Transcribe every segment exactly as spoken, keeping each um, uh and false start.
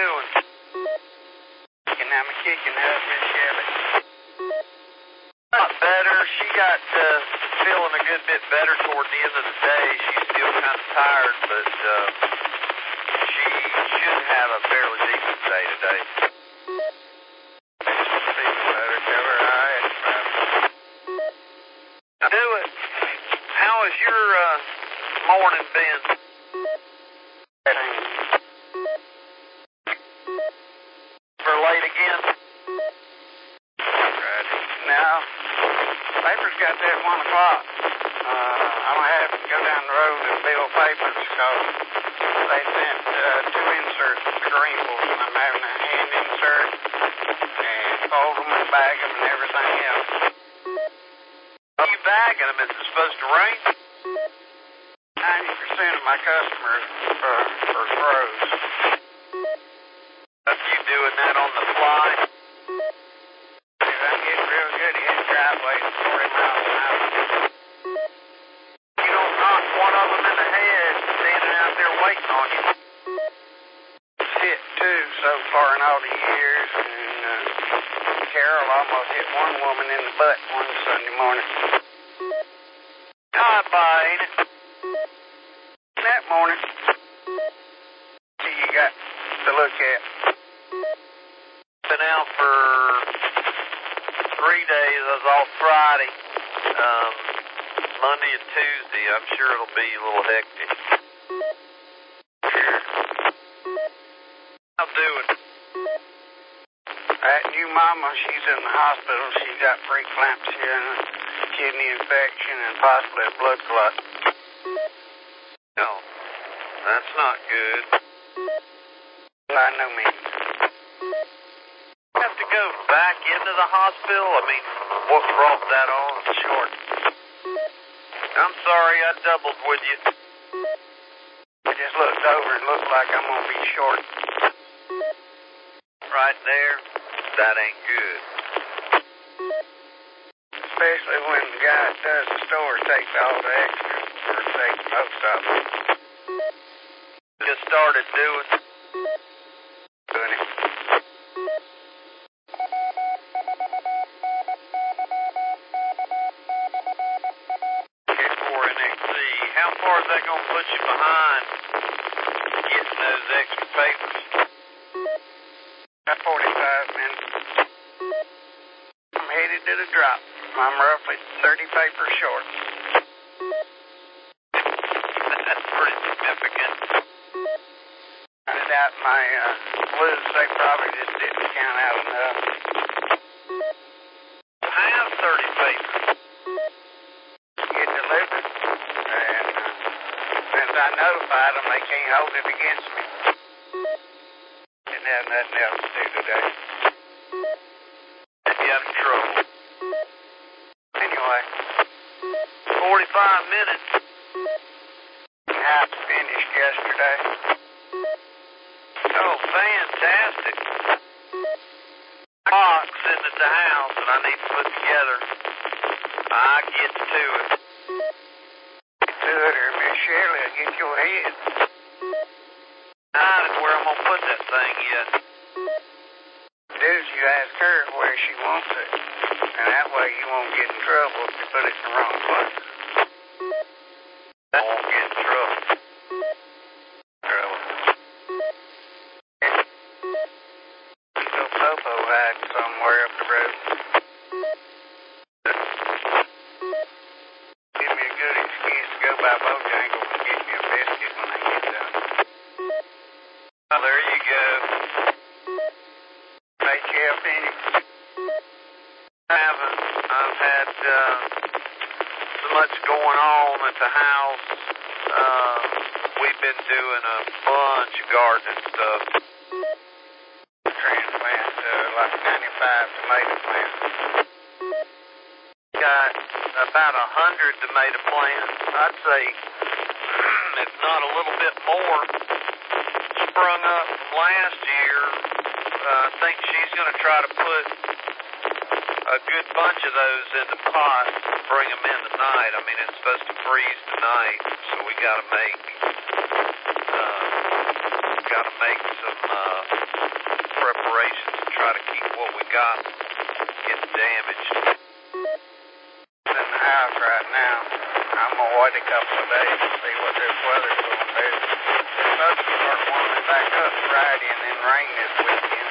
doing? And I'm kicking up Miss Shelley. Not better. She got uh, feeling a good bit better toward the end of the day. She's still kind of tired, but uh, she should have a fairly decent day today. Do it. How has your uh, morning been? For late again? Right. Now, paper's got that one o'clock. Uh, I'm going to have to go down the road and bill papers because they sent uh, two inserts to Greenville, and I'm having a hand insert and fold them and bag them and everything else. Are you bagging them? Is it supposed to rain? ninety percent of my customers for, for throws. Are you doing that on the fly? If I'm getting real good at hitting driveways at forty miles an hour. You don't knock one of them in the head standing out there waiting on you. Hit two so far in all the years, and uh, Carol almost hit one woman in the butt one Sunday morning. Not by, ain't it? That morning, see you got to look at. Been out for three days. I was off Friday, um, Monday and Tuesday. I'm sure it'll be a little hectic. Sure. I'll do it. That new mama, she's in the hospital. She got preeclampsia and a kidney infection and possibly a blood clot. No, that's not good. By no means. Have to go back into the hospital? I mean, what brought that on? Short. I'm sorry I doubled with you. I just looked over and looked like I'm going to be short. Right there, that ain't good. Especially when the guy that does the store takes all the extras for the sake of post office. Just started doing. Doing it. Get four N X C. How far is that going to put you behind getting those extra papers? About forty-five minutes. I'm headed to the drop. I'm roughly thirty papers short. That's pretty significant. I doubt my uh, blues, they probably just didn't count out enough. I have thirty papers. Get delivered, and uh, since I notified them, they can't hold it against me. Didn't have nothing else to do today. Get you out of trouble. Anyway, forty-five minutes. I finished yesterday. Oh, fantastic. Box in at the house that I need to put together. I get to it. Do it, or Miss Shirley will get your head. Not where I'm going to put that thing yet. Do is you ask her where she wants it, and that way you won't get in trouble if you put it in the wrong place. I won't get in trouble. Trouble. Until Popo hides somewhere up the road. Give me a good excuse to go by Bojangles and get me a biscuit when they get done. Oh, there you go. Make you help any? I haven't. I've had uh, so much going on at the house. Uh, we've been doing a bunch of gardening stuff. Transplant uh, like ninety-five tomato plants. Got about a hundred tomato plants. I'd say, if not a little bit more, sprung up from last year. Uh, I think she's going to try to put a good bunch of those in the pot and bring them in tonight. I mean, it's supposed to freeze tonight, so we got to make uh, got to make some uh, shop gets damaged. In the house right now. I'm gonna wait a couple of days to see what this weather's gonna do. It's supposed to start warming back up Friday and then rain this weekend.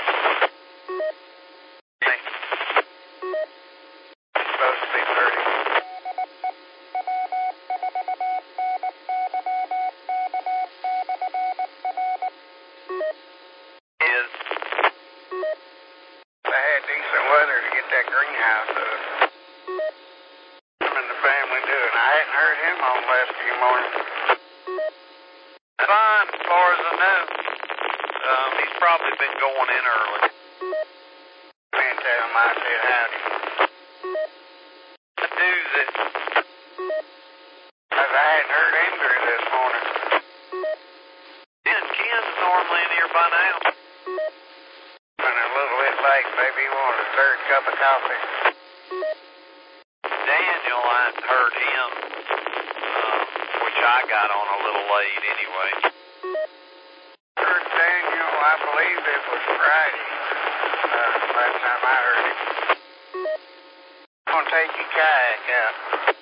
It's supposed to be pretty. Is They had decent weather to get that greenhouse up. Him and the family doing. I hadn't heard him on the last few mornings. fine as far as I know. Um, he's probably been going in early. Man, tell him I said howdy. I do that. Cause I hadn't heard Andrew this morning. Yeah, Ken's normally in here by now. Been a little bit late. Maybe he wanted a third cup of coffee. Daniel, I hadn't heard him, um, which I got on a little late anyway. Heard Daniel, I believe it was Friday. Uh, last time I heard him. I'm gonna take your kayak out.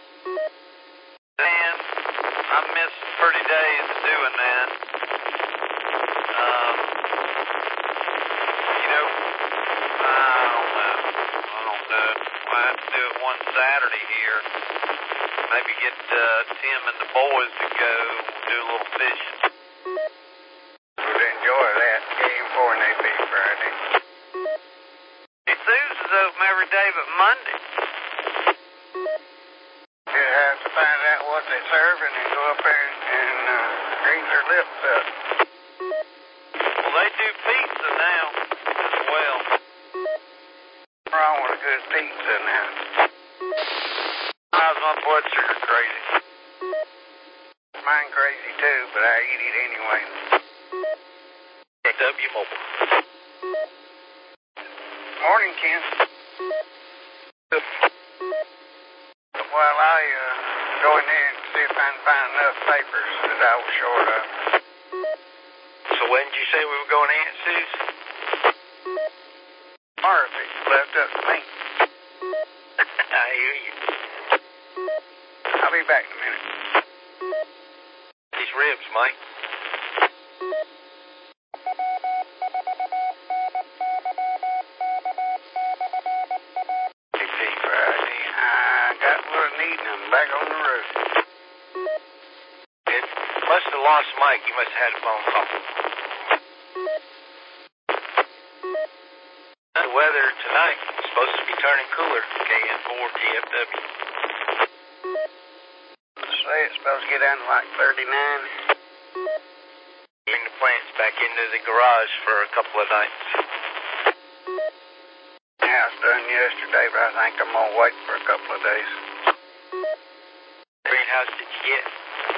Dan, I missed thirty days of doing that. Um, you know, I don't know. I don't know. I have to do it one Saturday here. Maybe get uh, Tim and the boys to go do a little fishing. Would enjoy that. Game four and they beat Friday. Sue's is open every day but Monday. You have to find out what they're serving and go up there and, and uh, grease their lips up. Well, they do pizza now as well. What's wrong with a good pizza now? How's my blood sugar crazy? Mine crazy too, but I eat it anyway. W Mobile. Morning, Ken. While I uh, go in there and see if I can find enough papers that I was short of. So when did you say we were going to Aunt Sue's? Martha left up to me. I hear you. I'll be back in a minute. These ribs, Mike. Friday. I got what I need and I'm back on the road. It must have lost Mike. He must have had a phone call. The weather tonight is supposed to be turning cooler. K N four T F W. Say it's supposed to get down to like thirty-nine. Bring the plants back into the garage for a couple of nights. Yeah, it's done yesterday, but I think I'm gonna wait for a couple of days. Greenhouse did you get?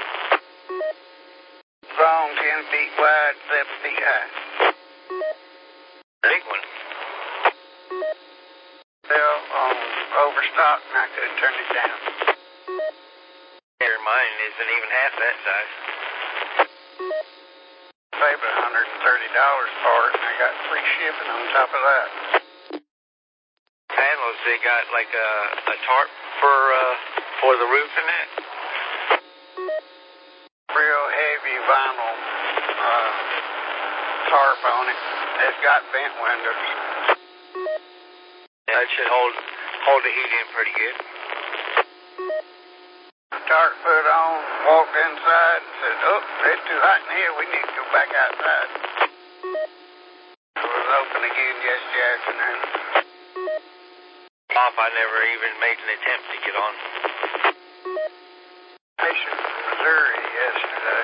Long, ten feet wide, seven feet high. Big one. Well, um, overstocked and I couldn't turn it down. Here, mine isn't even half that size. Paid one hundred thirty dollars for it, and I got free shipping on top of that. Panels, they got like a, a tarp for uh, for the roof in it. Real heavy vinyl uh, tarp on it. It's got vent windows. That should hold hold the heat in pretty good. Tarp put on, walked inside and said, oh, it's too hot in here, we need to go back outside. It was open again yesterday afternoon. Off, I never even made an attempt to get on. Station, Missouri yesterday.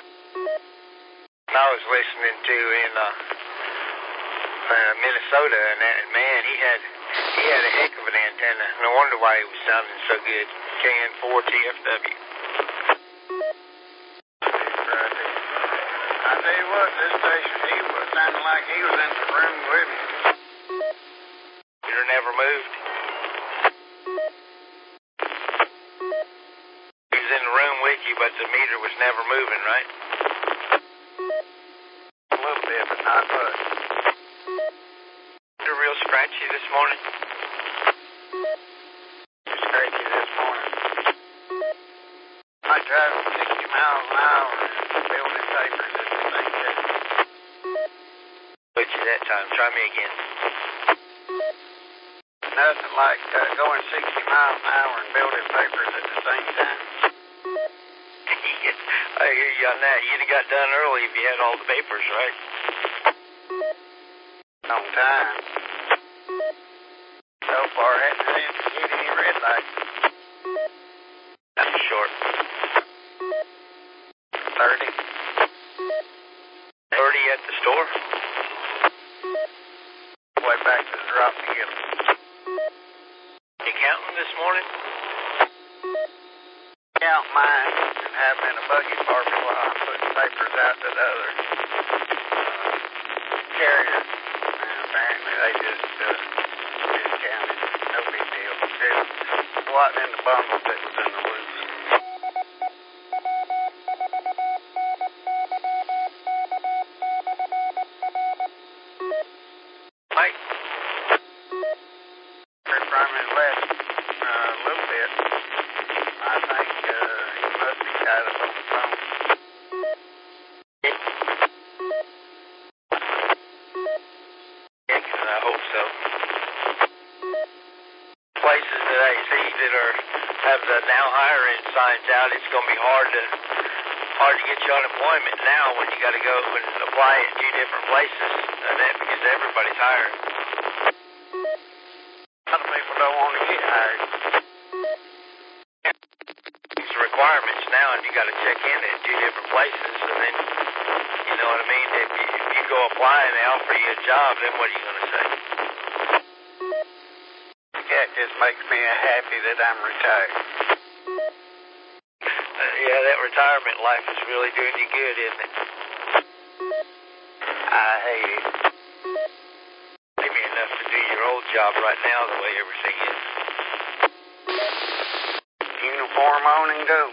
I was listening to in uh, uh, Minnesota, and that man, he had he had a heck of an antenna. No wonder why he was sounding so good. K N four T F W. I tell you what, this station, he was sounding like he was in the room with me. Meter never moved. He was in the room with you, but the meter was never moving, right? A little bit, but not much. You're real scratchy this morning? Scratchy this morning. I drove sixty miles an hour and building papers at the same time. Which is that time? Try me again. Nothing like uh, going sixty miles an hour and building papers at the same time. I hear you on that. You'd have got done early if you had all the papers, right? On time. So far, hadn't hit any red lights. That's short. Thirty. Thirty at the store? Way back to the drop hill. You counting this morning? Count mine and have them in a buggy for me while I'm putting papers out to the other uh, carriers. And apparently they just uh, discounted. No big deal. It wasn't in the bundle that was in the loose. Mike? Heard from him left uh, a little bit. I think uh, he must be tied up on the phone. Yeah, I hope so. Places that I see that are have the now hiring signs out, it's going to be hard to hard to get you unemployment now when you got to go and apply at two different places, and that because everybody's hiring. A lot of people don't want to get hired. It's requirements now, and you got to check in at two different places, and then you know what I mean. If you, if you go apply and they offer you a job, then what are you going to say? That just makes me happy that I'm retired. Uh, yeah, that retirement life is really doing you good, isn't it? I hate it. Give me enough to do your old job right now the way everything is. Uniform on and go.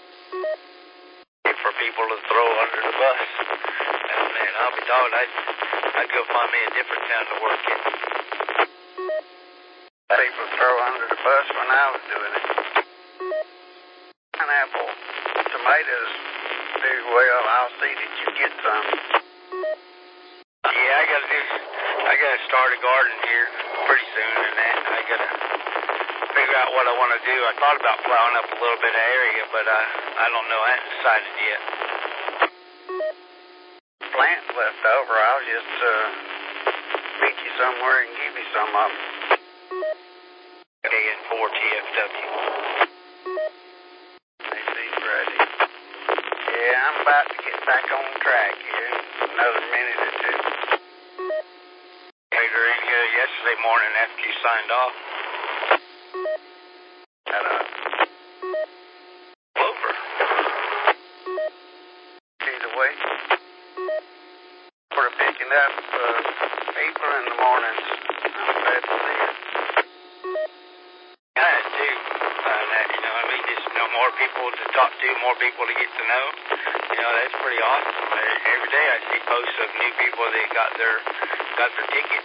For people to throw under the bus. And man, I'll be dogged. I'd, I'd go find me a different town to work in. People throw under the bus when I was doing it. Pineapple, tomatoes do well. I'll see that you get some. Yeah, I gotta do. I gotta start a garden here pretty soon, and that I gotta figure out what I want to do. I thought about plowing up a little bit of area, but I I don't know. I haven't decided yet. Plants left over, I'll just uh, meet you somewhere and give you some of them. K N four T F W. They see Friday. Yeah, I'm about to get back on track here. Another minute or two. Later in here yesterday morning after you signed off. Got a Clover. she's away. We're picking up uh, people in the mornings. I'm glad to see it. I do. Uh, that, you know, I mean, just you know, more people to talk to, more people to get to know. You know, that's pretty awesome. Every day I see posts of new people that got their got their ticket.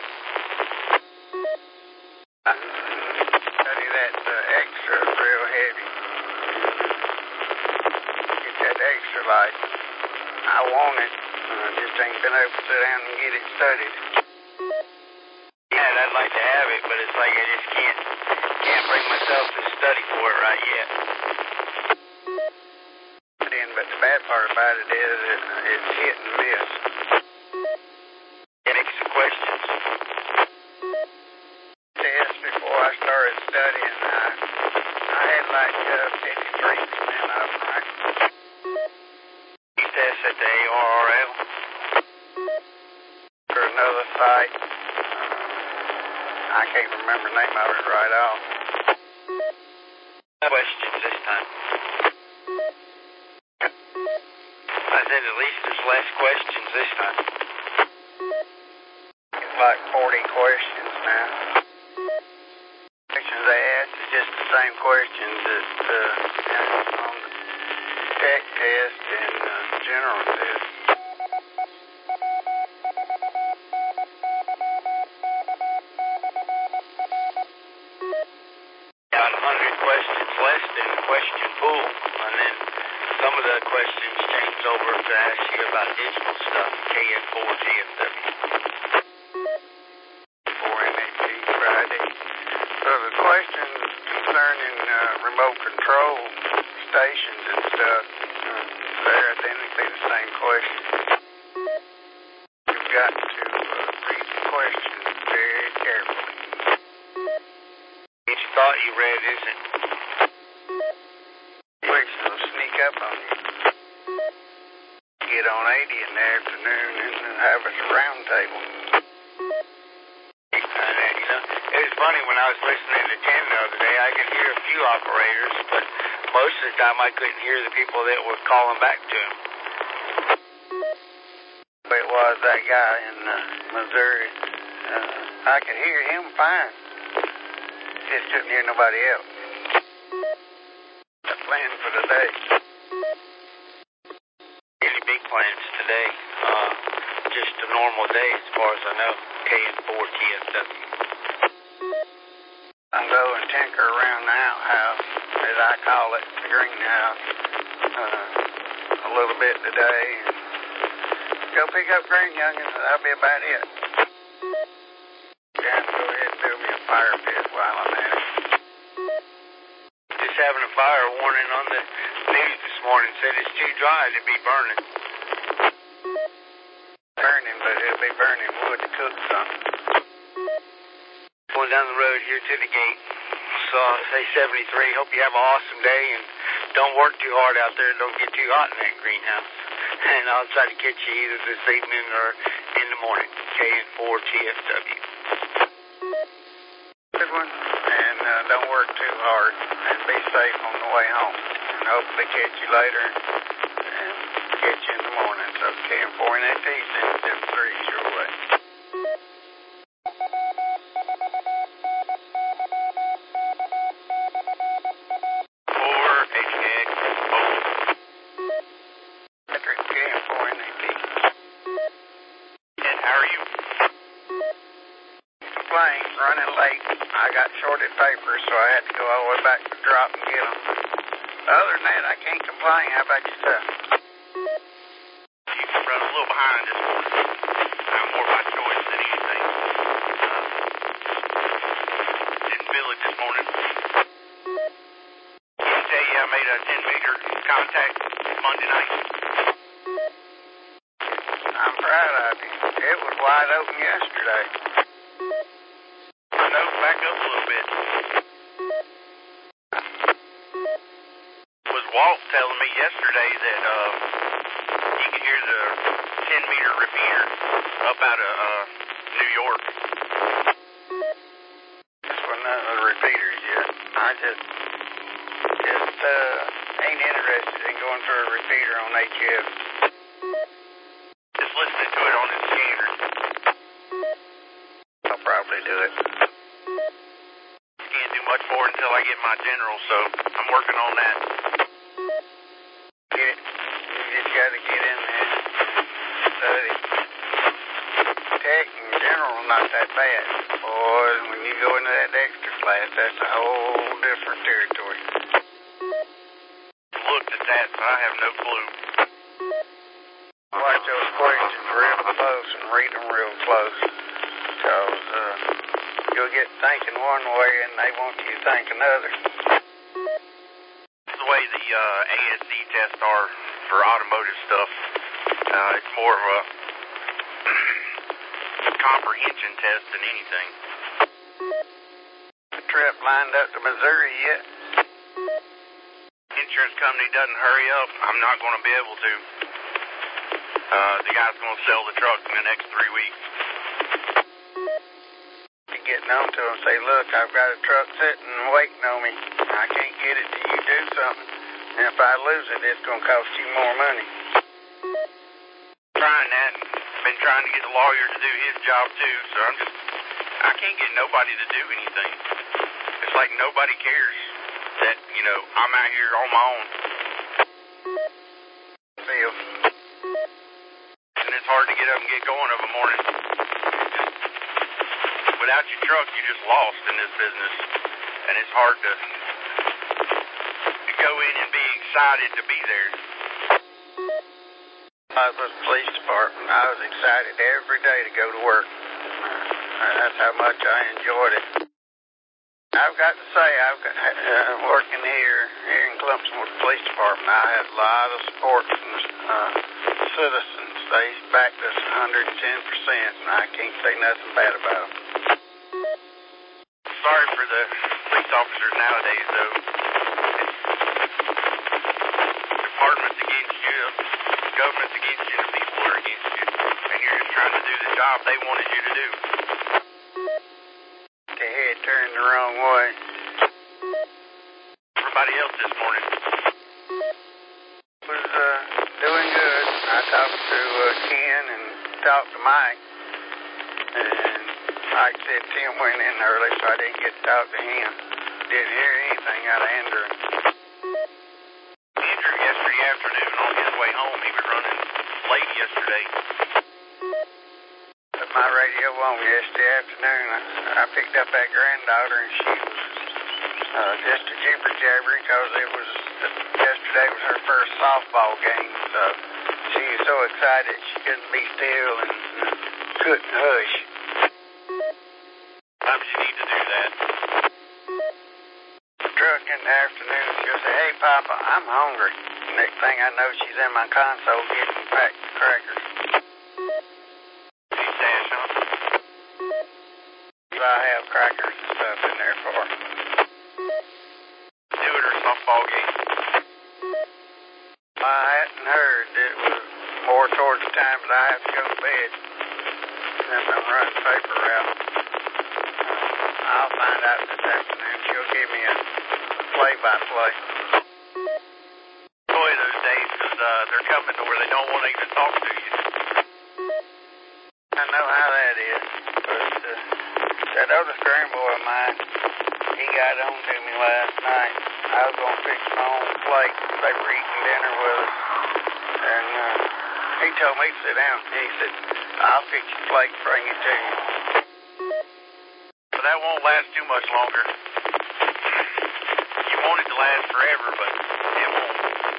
Study that uh, extra real heavy. Get that extra license. I want it. I just ain't been able to sit down and get it studied. Yeah, and I'd like to have it, but it's like I just can't can't bring myself to study for it right yet. Then, but the bad part about it is it, it's hit and miss. Mix of questions. Test before I started studying, I, I had like uh, fifty-three percent of them right. You test at the A R R L. For another site. I can't remember the name of it right off. Questions this time. I said at least there's less questions this time. It's like forty questions now. Questions they ask is just the same questions that uh, on the tech test and uh, general test. over to ask you about additional stuff, K N four G F W. four N A T Friday. So the questions concerning uh, remote control stations and stuff, uh, they're identically the same question. You've got to uh, read the questions very carefully. Each thought you read isn't. Which will sneak up on you. Get on eighty in the afternoon and have us a round table. And, uh, you know, it was funny when I was listening to Tim the other day, I could hear a few operators, but most of the time I couldn't hear the people that were calling back to him. It was that guy in uh, Missouri. Uh, I could hear him fine. Just couldn't hear nobody else. The plan for the day. Any big plans today? Uh, just a normal day as far as I know. K N four G F W. I'm going to tinker around the outhouse, as I call it, the greenhouse, uh, a little bit today. And go pick up green youngins, and that'll be about it. Yeah, go ahead and build me a fire pit while I'm at it. Just having a fire warning on the news this morning said it's too dry to be burning. Burning, but it'll be burning wood to cook something. Going down the road here to the gate. So say seventy-three. Hope you have an awesome day and don't work too hard out there. Don't get too hot in that greenhouse. And I'll try to catch you either this evening or in the morning. K N four G F W. Good one. And uh, don't work too hard. And be safe on the way home. And hopefully catch you later. And catch you in the morning. So K N four N A T sends them three your way. Running late. I got shorted papers, so I had to go all the way back to drop and get them. Other than that, I can't complain. How about yourself? You can run a little behind this morning. I'm more by choice than anything. Uh, didn't feel it this morning. Didn't tell you I made a ten meter contact Monday night. I'm proud of you. It was wide open yesterday. Back up a little bit. Was Walt telling me yesterday that uh, he could hear the ten meter repeater up out of uh, New York. That's one of the repeaters yet. I just just uh, ain't interested in going for a repeater on H F. Just listening to it on his scanner. I'll probably do it. Much for until I get my general, so I'm working on that. Get it. You just got to get in there and study. Tech and general not that bad. Boy, when you go into that extra class, that's a whole different territory. Looked at that, but I have no clue. Watch those questions real close and read them real close. Because, uh, you'll get thinking one way and they want you to think another. The way the uh, A S C tests are for automotive stuff, uh, it's more of a comprehension test than anything. The trip lined up to Missouri yet? Insurance company doesn't hurry up, I'm not going to be able to. Uh, the guy's going to sell the truck in the next three weeks. Getting on to them, say, look, I've got a truck sitting and waiting on me. I can't get it till you do something. And if I lose it, it's going to cost you more money. Trying that. Been trying to get a lawyer to do his job, too, so I'm just, I can't get nobody to do anything. It's like nobody cares that, you know, I'm out here on my own. Feel. And it's hard to get up and get going of a morning. Without your truck, you're just lost in this business, and it's hard to, to go in and be excited to be there. I was police department. I was excited every day to go to work. Uh, that's how much I enjoyed it. I've got to say, I've got, uh, working here, here in Clemson with the police department, I had a lot of support from the uh, citizens. They backed us one hundred ten percent, and I can't say nothing bad about them. Sorry for the police officers nowadays, though. Department's against you, government's against you, the people are against you, and you're just trying to do the job they wanted you to do. The head turned the wrong way. Everybody else this morning was uh, doing good. I talked to uh, Ken and talked to Mike, and like I said, Tim went in early, so I didn't get to talk to him. Didn't hear anything out of Andrew. Andrew, yesterday afternoon on his way home, he was running late yesterday. Put my radio on yesterday afternoon. I, I picked up that granddaughter, and she was uh, just a jibber-jabber because it was yesterday was her first softball game, so she was so excited she couldn't be still and uh, couldn't hush. Sometimes you need to do that. Truck in the afternoon, she'll say, "Hey, Papa, I'm hungry." Next thing I know, she's in my console getting packed crackers. Any stash on? So I have crackers and stuff in there for her. Do it or softball game? I hadn't heard. It was more towards the time that I have to go to bed. Since I'm running paper route. I'll find out this afternoon. She'll give me a play-by-play. Enjoy those days because uh, they're coming to where they don't want to even talk to you. I know how that is. But uh, that other grandboy of mine, he got on to me last night. I was going to fix my own plate. They were eating dinner with us. And uh, he told me to sit down. He said, "I'll fix your plate and bring it to you." But that won't last too much longer. You want it to last forever, but it won't.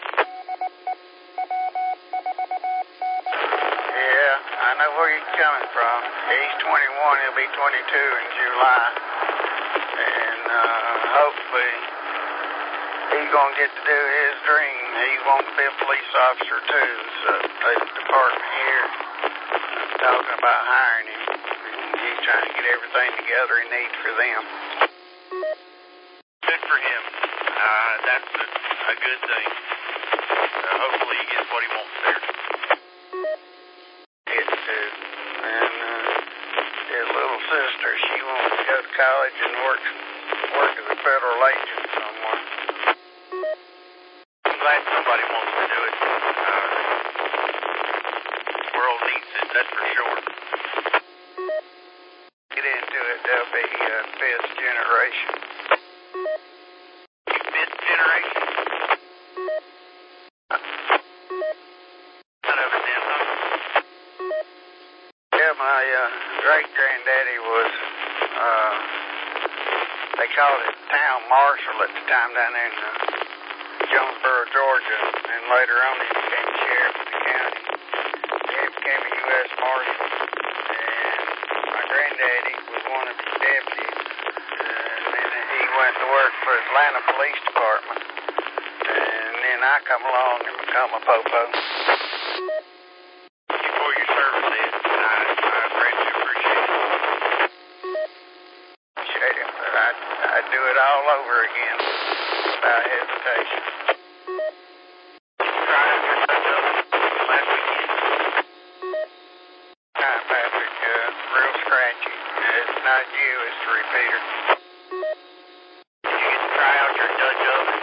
Yeah, I know where you're coming from. He's twenty-one. He'll be twenty-two in July. And uh, hopefully he's going to get to do his dream. He wants to be a police officer, too. So the department here talking about hiring him. He's trying to get everything together he needs for them. Good for him. Uh, that's a, a good thing. Uh, hopefully he gets what he wants there. It's too. And uh, his little sister, she wants to go to college and work, work as a federal agent somewhere. I'm glad somebody wants to do it. Uh, the world needs it, that's for sure. Get into it, they'll be uh, fifth generation. Fifth generation? None of it then, huh? Yeah, my uh, great-granddaddy was, uh, they called it town marshal at the time down there in uh, Jonesboro, Georgia, and later on he became sheriff of the county. Then he became a U S Marshal, and my granddaddy was one of his deputies, and then he went to work for Atlanta Police Department, and then I come along and become a popo. Thank you for your service, Ed. I, I greatly appreciate it. Appreciate it, but I'd, I'd do it all over again without hesitation. Try it for touch up last weekend. Hi, Patrick. Uh, real scratchy. It's not you, it's the repeater. Did you get to try out your Dutch oven?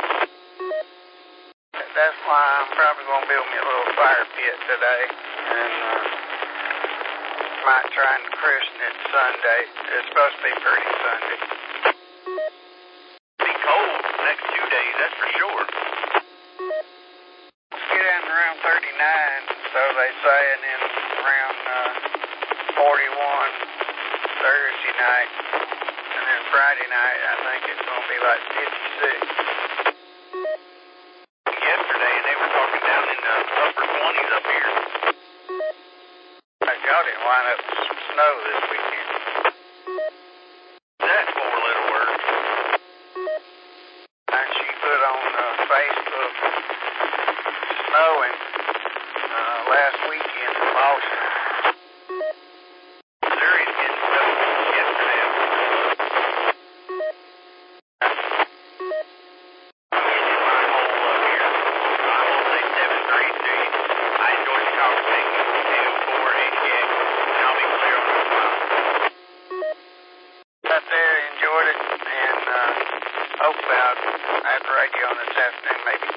That's why I'm probably going to build me a little fire pit today. And uh, might try and christen it Sunday. It's supposed to be pretty Sunday. Be cold the next two days, that's for sure. Get down around thirty-nine, so they say, and then around uh, forty-one Thursday night. And then Friday night, I think it's going to be like fifty-six. Yesterday, they were talking down in uh, upper twenties up here. Y'all didn't wind up with some snow this weekend. That's four letter word. And she put on uh, Facebook snowing uh, last weekend in Boston. Missouri's getting snow yesterday. I'm getting in my hole up here. I won't say seven three to you. I enjoyed the conversation with eight oh four and Jack, and I'll be clear on this one. Got there, enjoyed it, and uh, hope about at the radio this afternoon, maybe